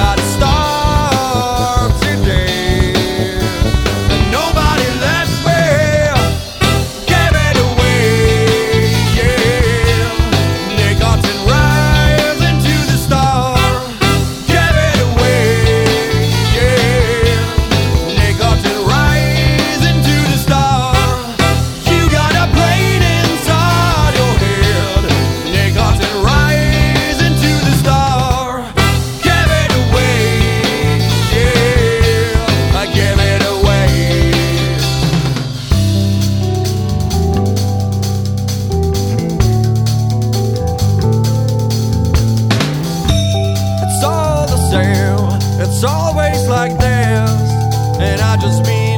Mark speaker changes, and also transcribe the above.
Speaker 1: got started today, and nobody lets me give it away. Yeah, nicotine rising to the star. Give it away. Yeah, nicotine rising to the star. You got a plane inside your head. Nicotine rising to the star. Give it away. Yeah, I give it away. It's all the same, it's always like this, and I just mean